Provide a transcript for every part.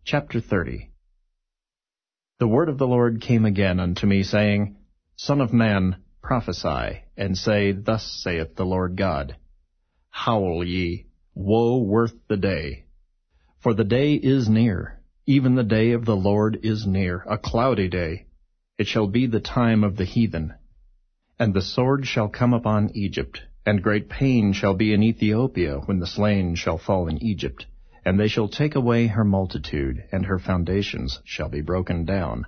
Chapter 30. The word of the Lord came again unto me, saying, Son of man, prophesy, and say, Thus saith the Lord God. Howl ye, woe worth the day. For the day is near, even the day of the Lord is near, a cloudy day. It shall be the time of the heathen. And the sword shall come upon Egypt, and great pain shall be in Ethiopia, when the slain shall fall in Egypt. And they shall take away her multitude, and her foundations shall be broken down.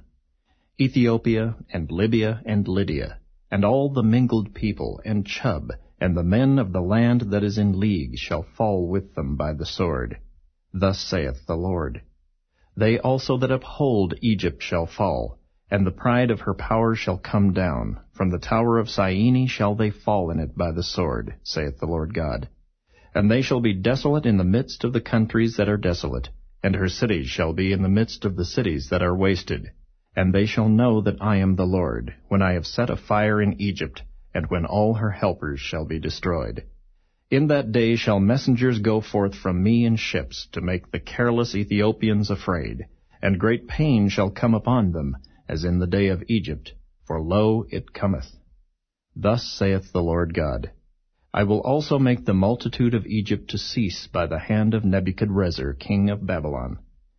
Ethiopia, and Libya, and Lydia, and all the mingled people, and Chub, and the men of the land that is in league, shall fall with them by the sword. Thus saith the Lord. They also that uphold Egypt shall fall, and the pride of her power shall come down. From the tower of Syene shall they fall in it by the sword, saith the Lord God. And they shall be desolate in the midst of the countries that are desolate, and her cities shall be in the midst of the cities that are wasted. And they shall know that I am the Lord, when I have set a fire in Egypt, and when all her helpers shall be destroyed. In that day shall messengers go forth from me in ships, to make the careless Ethiopians afraid, and great pain shall come upon them, as in the day of Egypt, for lo, it cometh. Thus saith the Lord God. I will also make the multitude of Egypt to cease by the hand of Nebuchadrezzar, king of Babylon.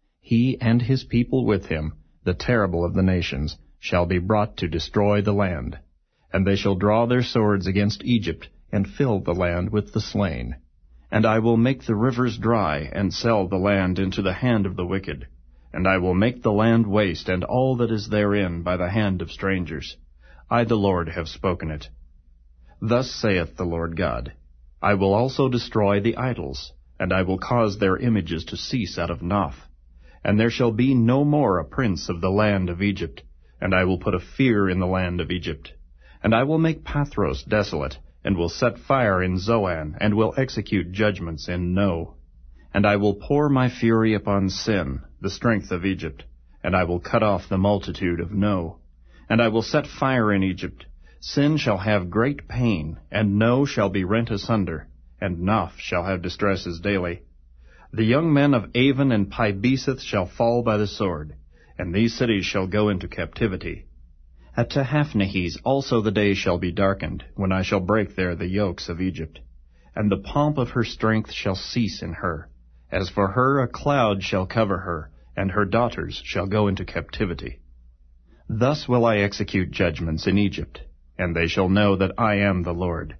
He and his people with him, the terrible of the nations, shall be brought to destroy the land. And they shall draw their swords against Egypt, and fill the land with the slain. And I will make the rivers dry, and sell the land into the hand of the wicked. And I will make the land waste, and all that is therein, by the hand of strangers. I the Lord have spoken it. Thus saith the Lord God, I will also destroy the idols, and I will cause their images to cease out of Noph. And there shall be no more a prince of the land of Egypt, and I will put a fear in the land of Egypt. And I will make Pathros desolate, and will set fire in Zoan, and will execute judgments in No. And I will pour my fury upon Sin, the strength of Egypt, and I will cut off the multitude of No. And I will set fire in Egypt. Sin shall have great pain, and No shall be rent asunder, and Noph shall have distresses daily. The young men of Avon and Pibeseth shall fall by the sword, and these cities shall go into captivity. At Tehaphnehes also the day shall be darkened, when I shall break there the yokes of Egypt. And the pomp of her strength shall cease in her. As for her, a cloud shall cover her, and her daughters shall go into captivity. Thus will I execute judgments in Egypt, and they shall know that I am the Lord.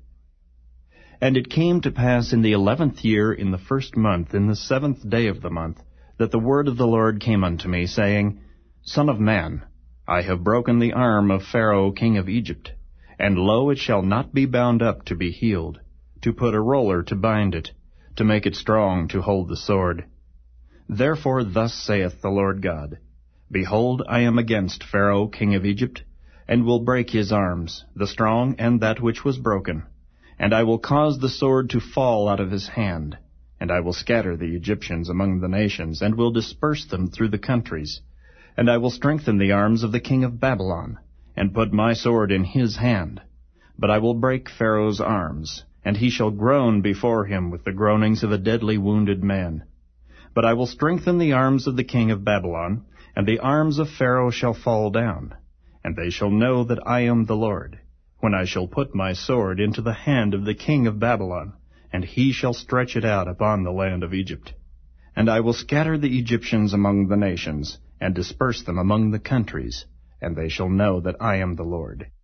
And it came to pass in the 11th year, in the 1st month, in the 7th day of the month, that the word of the Lord came unto me, saying, Son of man, I have broken the arm of Pharaoh king of Egypt, and lo, it shall not be bound up to be healed, to put a roller to bind it, to make it strong to hold the sword. Therefore thus saith the Lord God, Behold, I am against Pharaoh king of Egypt, and will break his arms, the strong and that which was broken. And I will cause the sword to fall out of his hand. And I will scatter the Egyptians among the nations, and will disperse them through the countries. And I will strengthen the arms of the king of Babylon, and put my sword in his hand. But I will break Pharaoh's arms, and he shall groan before him with the groanings of a deadly wounded man. But I will strengthen the arms of the king of Babylon, and the arms of Pharaoh shall fall down. And they shall know that I am the Lord, when I shall put my sword into the hand of the king of Babylon, and he shall stretch it out upon the land of Egypt. And I will scatter the Egyptians among the nations, and disperse them among the countries, and they shall know that I am the Lord.